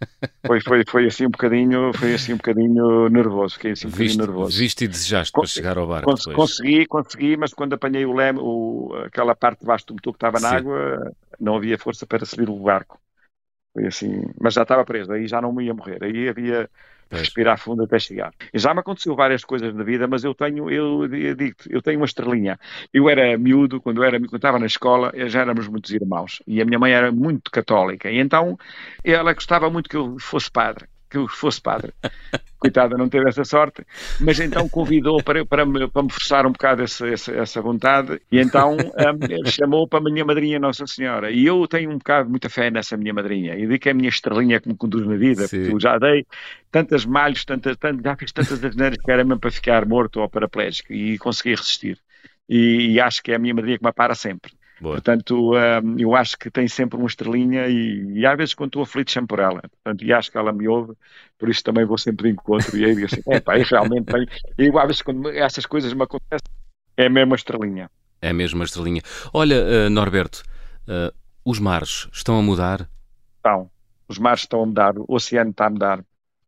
B: Foi, foi, foi assim um bocadinho, foi assim um bocadinho nervoso, fiquei assim um
A: Viste,
B: bocadinho nervoso.
A: viste e desejaste
B: Con-
A: para chegar ao barco
B: cons-
A: depois.
B: Consegui, consegui, mas quando apanhei o leme, o, aquela parte de baixo do motor que estava na
A: Sim.
B: água, não havia força para subir o barco. Foi assim, mas já estava preso, aí já não me ia morrer, aí havia de
A: Pois.
B: respirar fundo até chegar. E já me aconteceu várias coisas na vida, mas eu tenho, eu, eu digo-te, eu tenho uma estrelinha. Eu era miúdo, quando eu era, quando estava na escola, eu já éramos muitos irmãos, e a minha mãe era muito católica, e então ela gostava muito que eu fosse padre, que eu fosse padre. Coitada, não teve essa sorte, mas então convidou para, para, me, para me forçar um bocado essa, essa, essa vontade, e então um, chamou para a minha madrinha Nossa Senhora, e eu tenho um bocado muita fé nessa minha madrinha, e digo que é a minha estrelinha que me conduz na vida,
A: Sim.
B: porque eu já dei tantas malhos, tantas, tantas, já fiz tantas asneiras que era mesmo para ficar morto ou paraplégico, e consegui resistir, e, e acho que é a minha madrinha que me para sempre.
A: Boa.
B: Portanto, um, eu acho que tem sempre uma estrelinha e, e às vezes quando estou aflito chamo por ela. Portanto, e acho que ela me ouve, por isso também vou sempre de encontro e aí digo assim, é pá, eu realmente tenho. E às vezes quando essas coisas me acontecem, é mesmo a estrelinha.
A: É mesmo a estrelinha. Olha, uh, Norberto, uh, os mares estão a mudar?
B: Então, os mares estão a mudar, o oceano está a mudar.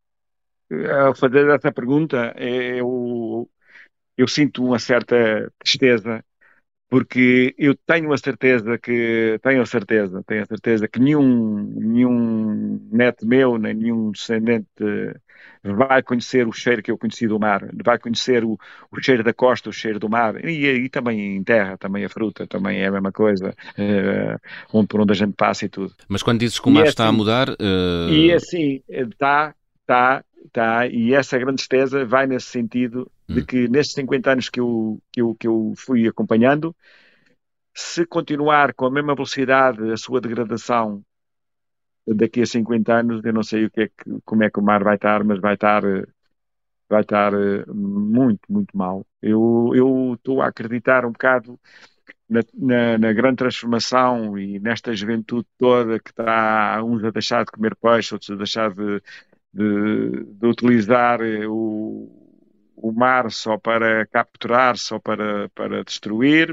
B: Ao fazer essa pergunta, eu, eu sinto uma certa tristeza, porque eu tenho a certeza que tenho a certeza, tenho a certeza que nenhum, nenhum neto meu, nem nenhum descendente vai conhecer o cheiro que eu conheci do mar, vai conhecer o, o cheiro da costa, o cheiro do mar, e, e também em terra, também a fruta, também é a mesma coisa, uh, onde, por onde a gente passa e tudo.
A: Mas quando dizes que o mar
B: E
A: está
B: assim,
A: a mudar... Uh...
B: E assim, está, está, está, e essa grande tristeza vai nesse sentido de que nestes cinquenta anos que eu, que, eu, que eu fui acompanhando, se continuar com a mesma velocidade a sua degradação daqui a cinquenta anos, eu não sei o que é que, como é que o mar vai estar, mas vai estar, vai estar muito, muito mal. Eu, eu estou a acreditar um bocado na, na, na grande transformação e nesta juventude toda que está uns a deixar de comer peixe, outros a deixar de, de, de utilizar o o mar só para capturar, só para, para destruir,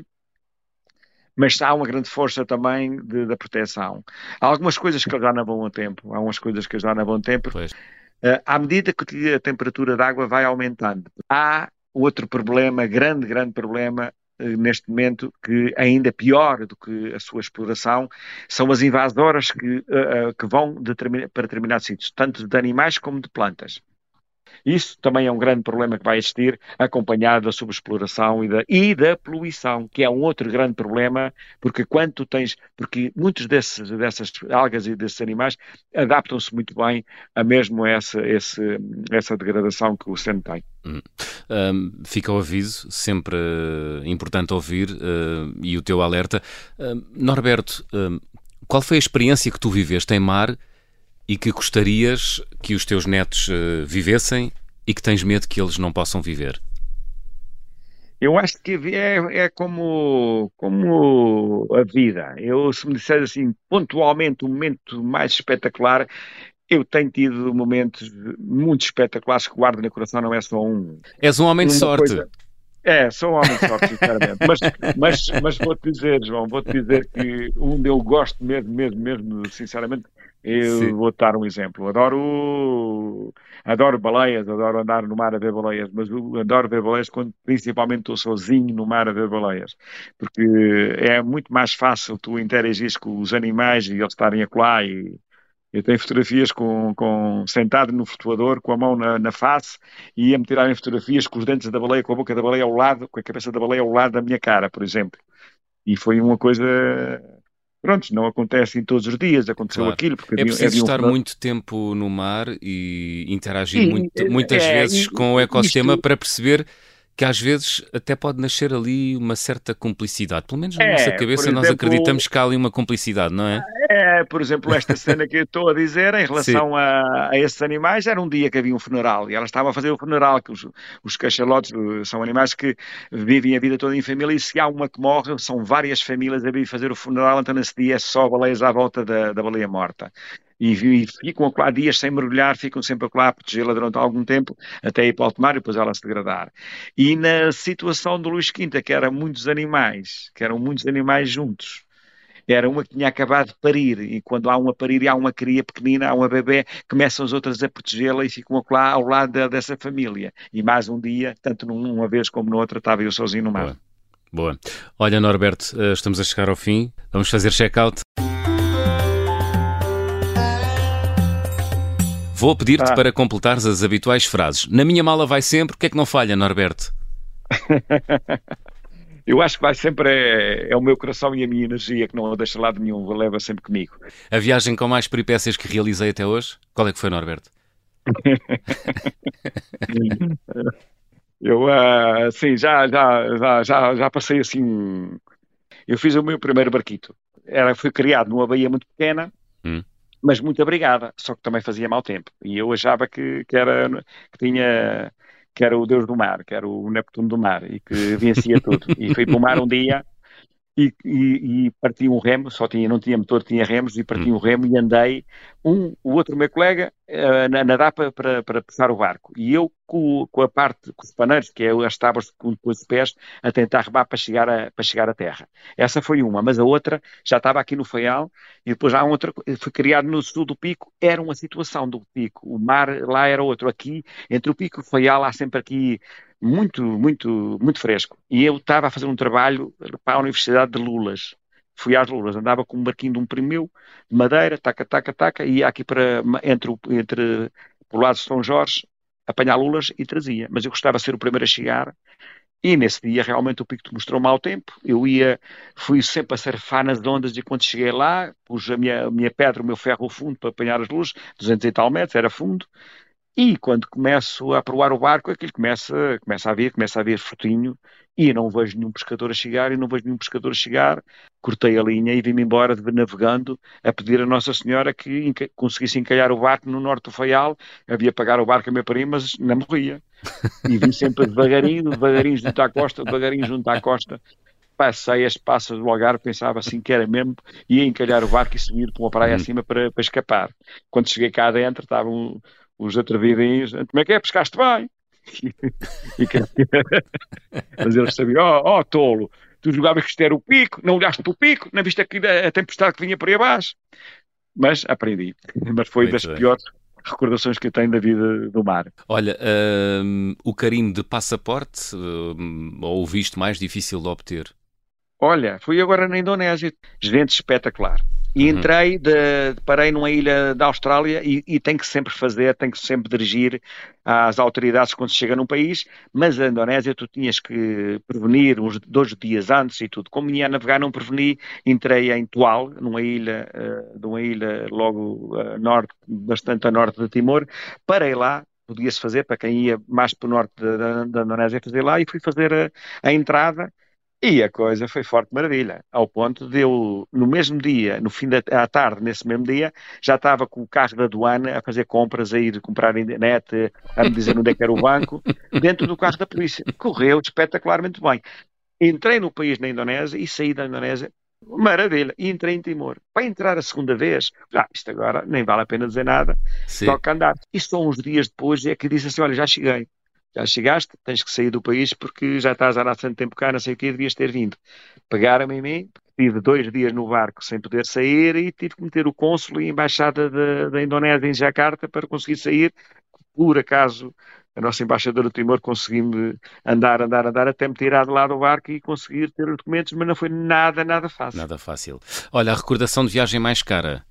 B: mas há uma grande força também de, da proteção. Há algumas coisas que já não vão a tempo, há umas coisas que já não vão a tempo.
A: Pois.
B: Uh, à medida que a temperatura da água vai aumentando, há outro problema, grande, grande problema, uh, neste momento, que ainda pior do que a sua exploração, são as invasoras que, uh, uh, que vão determin- para determinados sítios, tanto de animais como de plantas. Isso também é um grande problema que vai existir, acompanhado da subexploração e da, e da poluição, que é um outro grande problema, porque quando tu tens, porque muitos desses, dessas algas e desses animais adaptam-se muito bem a mesmo essa, esse, essa degradação que o oceano tem.
A: Hum. Um, fica o aviso, sempre uh, importante ouvir, uh, e o teu alerta. Uh, Norberto, uh, qual foi a experiência que tu viveste em mar e que gostarias que os teus netos uh, vivessem e que tens medo que eles não possam viver?
B: Eu acho que é, é como, como a vida. Eu, se me disseres assim, pontualmente, o momento mais espetacular, eu tenho tido momentos muito espetaculares que guardo no coração, não é só um.
A: És um homem de sorte.
B: Coisa... É, sou um homem de sorte, sinceramente. Mas, mas, mas vou-te dizer, João, vou-te dizer que onde eu gosto mesmo, mesmo, mesmo, sinceramente, eu
A: Sim.
B: vou-te dar um exemplo. Adoro, adoro baleias, adoro andar no mar a ver baleias, mas eu adoro ver baleias quando principalmente estou sozinho no mar a ver baleias. Porque é muito mais fácil tu interagir com os animais e eles estarem acolá e eu tenho fotografias com, com, sentado no flutuador, com a mão na, na face, e ia-me tirarem fotografias com os dentes da baleia, com a boca da baleia ao lado, com a cabeça da baleia ao lado da minha cara, por exemplo. E foi uma coisa... Pronto, não acontece em todos os dias, aconteceu
A: Claro.
B: aquilo. Porque
A: é
B: havia,
A: preciso
B: havia um...
A: estar muito tempo no mar e interagir
B: Sim,
A: muito, muitas
B: é,
A: vezes
B: e,
A: com o ecossistema
B: isto...
A: para perceber que às vezes até pode nascer ali uma certa cumplicidade. Pelo menos na
B: é,
A: nossa cabeça
B: exemplo,
A: nós acreditamos que há ali uma cumplicidade, não é?
B: É, por exemplo, esta cena que eu estou a dizer em relação a, a esses animais, era um dia que havia um funeral e ela estava a fazer o funeral, que os, os cachalotes são animais que vivem a vida toda em família e se há uma que morre, são várias famílias a vir fazer o funeral, então nesse dia é só baleias à volta da, da baleia morta. E, e ficam lá dias sem mergulhar, ficam sempre lá a protegê-la durante algum tempo, até ir para o alto mar e depois ela se degradar. E na situação do Luís Quinta, que eram muitos animais, que eram muitos animais juntos, Era uma que tinha acabado de parir, e quando há uma a parir e há uma cria pequenina, há uma bebê, começam as outras a protegê-la e ficam lá ao lado de, dessa família. E mais um dia, tanto numa vez como noutra, estava eu sozinho no mar.
A: Boa. Boa. Olha, Norberto, estamos a chegar ao fim. Vamos fazer check-out. Vou pedir-te ah. para completares as habituais frases. Na minha mala vai sempre. O que é que não falha, Norberto?
B: Eu acho que vai sempre é, é o meu coração e a minha energia que não a deixa de lado nenhum, leva sempre comigo.
A: A viagem com mais peripécias que realizei até hoje? Qual é que foi, Norberto?
B: Eu, uh, sim, já, já, já, já, já passei assim... Eu fiz o meu primeiro barquito. Era, fui criado numa baía muito pequena, hum. mas muito abrigada, só que também fazia mau tempo. E eu achava que, que, era, que tinha... que era o Deus do mar, que era o Neptuno do mar, e que vencia tudo. E fui para o mar um dia e, e, e parti um remo, só tinha, não tinha motor, tinha remos, e parti um remo e andei, um, o outro meu colega, uh, a nadar para, para, para puxar o barco. E eu com, com a parte, com os paneiros, que é as tábuas com os pés, a tentar remar para chegar a, para chegar à terra. Essa foi uma, mas a outra já estava aqui no Faial, e depois há outra, foi criado no sul do Pico, era uma situação do Pico, o mar lá era outro. Aqui, entre o Pico e o Faial, há sempre aqui muito, muito, muito fresco. E eu estava a fazer um trabalho para a Universidade de Lulas. Fui às Lulas, andava com um barquinho de um primo meu, de madeira, taca, taca, taca, e ia aqui para, entre, entre o lado de São Jorge, apanhar lulas e trazia. Mas eu gostava de ser o primeiro a chegar, e nesse dia realmente o Pico mostrou mau tempo. Eu ia, fui sempre a surfar nas ondas, e quando cheguei lá, pus a minha, a minha pedra, o meu ferro ao fundo para apanhar as luzes, duzentos e tal metros, era fundo. E quando começo a provar o barco, aquilo começa, começa a vir, começa a vir frutinho, e não vejo nenhum pescador a chegar, e não vejo nenhum pescador a chegar. Cortei a linha e vim-me embora navegando, a pedir a Nossa Senhora que enca- conseguisse encalhar o barco no norte do Faial. Havia pagar o barco a meu primo, mas não morria. E vim sempre devagarinho, devagarinho junto à costa, devagarinho junto à costa. Passei as passas do Algarve, pensava assim que era mesmo, ia encalhar o barco e subir para uma praia acima para, para escapar. Quando cheguei cá dentro, estavam os atrevidinhos, como é que é? Pescaste bem? E, mas eles sabiam, ó oh, oh, tolo, tu jogavas que isto era o Pico, não olhaste para o Pico, não viste aqui a tempestade que vinha por aí abaixo. Mas aprendi, mas foi Muito das bem. piores recordações que eu tenho da vida do mar.
A: Olha, um, o carimbo de passaporte, um, ou o visto mais difícil de obter?
B: Olha, fui agora na Indonésia, gente espetacular. E entrei, de, parei numa ilha da Austrália e, e tem que sempre fazer, tem que sempre dirigir às autoridades quando se chega num país, mas a Indonésia tu tinhas que prevenir uns dois dias antes e tudo. Como ia a navegar, não preveni, entrei em Tual, numa ilha, uh, de uma ilha logo uh, norte, bastante a norte de Timor, parei lá, podia-se fazer, para quem ia mais para o norte da, da Indonésia, fazer lá, e fui fazer a, a entrada. E a coisa foi forte maravilha, ao ponto de eu, no mesmo dia, no fim da à tarde, nesse mesmo dia, já estava com o carro da aduana a fazer compras, a ir comprar internet, a me dizer onde é que era o banco, dentro do carro da polícia. Correu espetacularmente bem. Entrei no país, na Indonésia, e saí da Indonésia, maravilha, e entrei em Timor. Para entrar a segunda vez, ah, isto agora nem vale a pena dizer nada, toca andar. E só uns dias depois é que disse assim, olha, já cheguei. Já chegaste, tens que sair do país porque já estás há tanto tempo cá, não sei o quê, devias ter vindo. Pegaram-me em mim, tive dois dias no barco sem poder sair e tive que meter o cônsul e a embaixada da, da Indonésia em Jakarta para conseguir sair. Por acaso, a nossa embaixadora do Timor conseguiu-me andar, andar, andar até me tirar de lá do barco e conseguir ter os documentos, mas não foi nada, nada fácil.
A: Nada fácil. Olha, a recordação de viagem mais cara?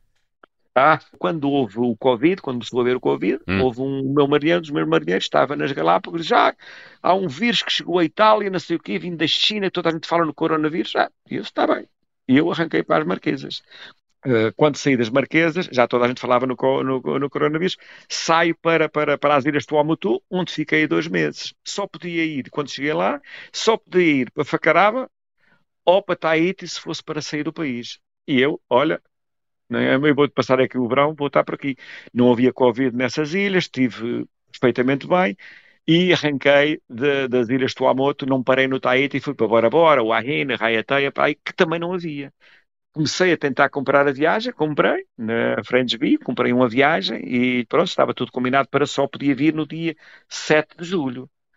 B: Ah, quando houve o Covid, quando começou a haver o Covid, hum. houve um meu marinheiro, um dos meus marinheiros, estava nas Galápagos, já há um vírus que chegou à Itália, não sei o quê, vindo da China, toda a gente fala no coronavírus, ah, isso está bem. E eu arranquei para as Marquesas. Uh, quando saí das Marquesas, já toda a gente falava no, no, no coronavírus, saio para, para, para as ilhas de Tuamotu, onde fiquei dois meses. Só podia ir, quando cheguei lá, só podia ir para Facaraba ou para Tahiti se fosse para sair do país. E eu, olha... Eu vou passar aqui o verão, vou estar por aqui. Não havia Covid nessas ilhas, estive perfeitamente bem e arranquei de, das ilhas de Tuamotu, não parei no Tahiti e fui para Bora Bora, Wahine, Raiateia, para aí, que também não havia. Comecei a tentar comprar a viagem, comprei na Friendsby, comprei uma viagem e pronto, estava tudo combinado para só podia vir no dia sete de julho.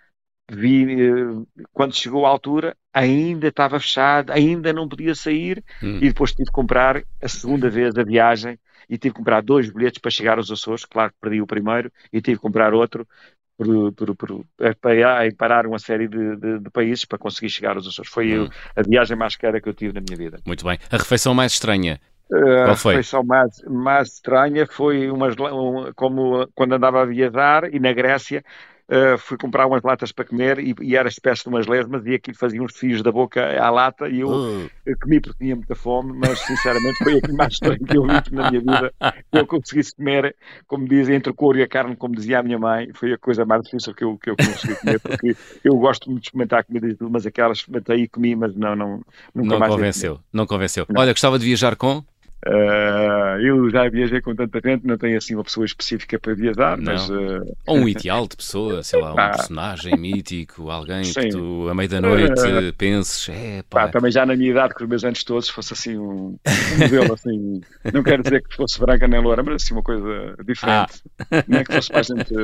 B: vi, quando chegou à altura, ainda estava fechado, ainda não podia sair, hum. e depois tive que comprar a segunda vez a viagem, e tive que comprar dois bilhetes para chegar aos Açores, claro que perdi o primeiro, e tive que comprar outro, por, por, por, para parar uma série de, de, de países para conseguir chegar aos Açores. Foi hum. a viagem mais cara que eu tive na minha vida.
A: Muito bem. A refeição mais estranha?
B: Uh, a refeição mais, mais estranha foi umas, um, como quando andava a viajar, e na Grécia uh, fui comprar umas latas para comer, e, e era espécie de umas lesmas, e aquilo fazia uns fios da boca à lata, e eu, uh. eu comi porque tinha muita fome, mas sinceramente foi aquilo mais estranho que eu vi na minha vida. Eu conseguisse comer, como dizem, entre o couro e a carne, como dizia a minha mãe, foi a coisa mais difícil que eu, que eu consegui comer, porque eu gosto muito de experimentar comida e tudo, mas aquelas experimentei e comi, mas não, não, nunca
A: não
B: mais
A: convenceu, não convenceu. Não. Olha, gostava de viajar com?
B: Uh, eu já viajei com tanta gente, não tenho assim uma pessoa específica para viajar,
A: não.
B: mas... Uh...
A: Ou um ideal de pessoa, sei lá, um ah. personagem mítico, alguém Sim. que tu, à meia da noite, uh... penses, é pá...
B: pá... Também já na minha idade, com os meus anos todos, fosse assim um, um modelo, assim, não quero dizer que fosse branca nem loura, mas assim uma coisa diferente, ah. não é que fosse para a gente...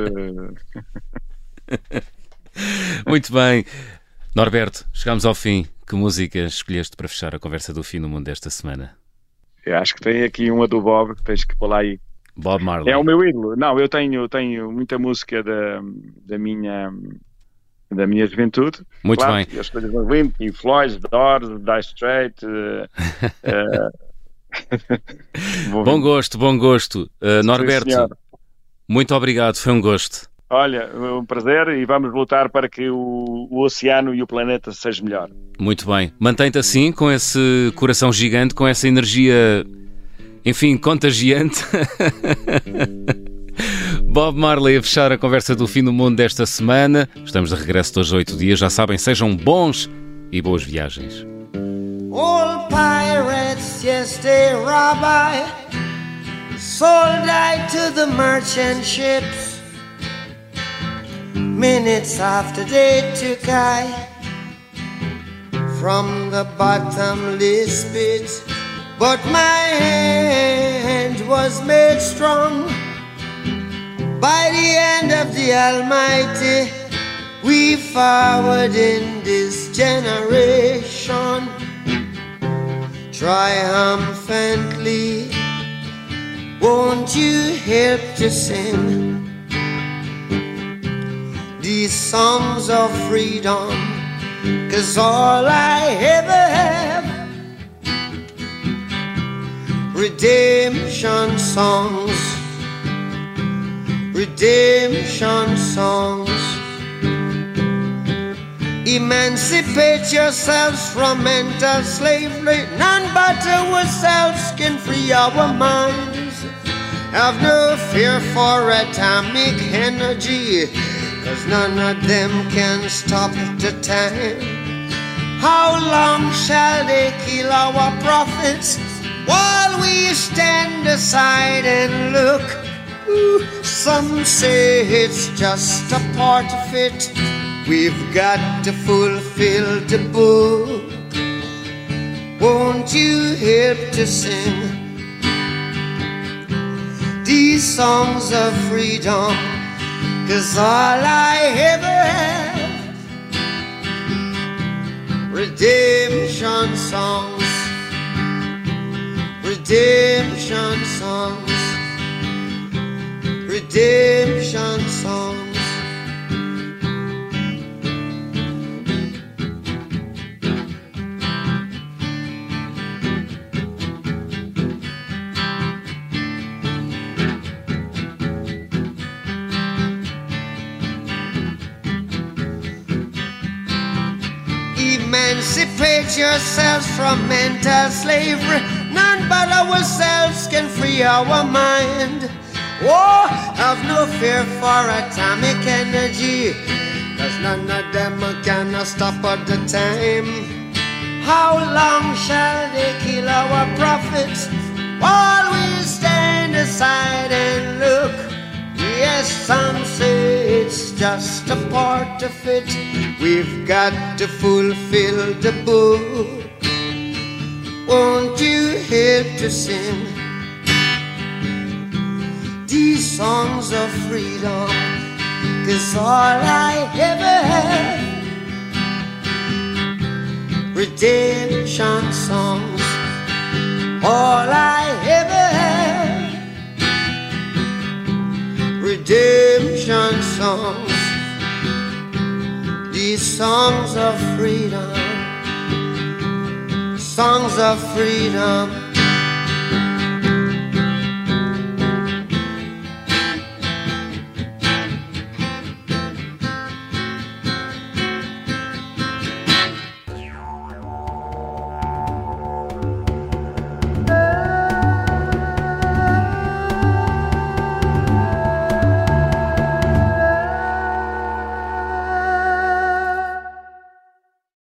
A: Muito bem. Norberto, chegamos ao fim. Que música escolheste para fechar a conversa do fim no mundo desta semana?
B: Eu acho que tem aqui uma do Bob, que tens que pôr lá aí.
A: Bob Marley.
B: É o meu ídolo. Não, eu tenho, tenho muita música da, da, minha, da minha juventude.
A: Muito
B: claro,
A: bem.
B: As coisas das Wind, Pink Floyd, Doors, Dire Straits. Uh,
A: uh... bom gosto, bom gosto. Uh, Norberto, Sim, muito obrigado, foi um gosto.
B: Olha, um prazer, e vamos lutar para que o, o oceano e o planeta seja melhor.
A: Muito bem. Mantém-te assim, com esse coração gigante, com essa energia, enfim, contagiante. Bob Marley a fechar a conversa do fim do mundo desta semana. Estamos de regresso dois a oito dias. Já sabem, sejam bons e boas viagens.
H: Old pirates, yes they rob I, sold I to the merchant ships. Minutes after they took I from the bottomless pit, but my hand was made strong by the hand of the Almighty. We forward in this generation triumphantly. Won't you help to sing these songs of freedom? 'Cause all I ever have, redemption songs, redemption songs. Emancipate yourselves from mental slavery. None but ourselves can free our minds. Have no fear for atomic energy, 'cause none of them can stop the time. How long shall they kill our prophets while we stand aside and look? Ooh, some say it's just a part of it. We've got to fulfill the book. Won't you help to sing these songs of freedom? 'Cause all I ever have, redemption songs, redemption songs, redemption songs. Emancipate yourselves from mental slavery. None but ourselves can free our mind. Oh, have no fear for atomic energy, 'cause none of them can stop at the time. How long shall they kill our prophets while we stand aside and look? Yes, some say it's just a part of it. We've got to fulfill the book. Won't you help to sing these songs of freedom? 'cause all I ever had, redemption songs, all I ever had, redemption songs, these songs of freedom, songs of freedom.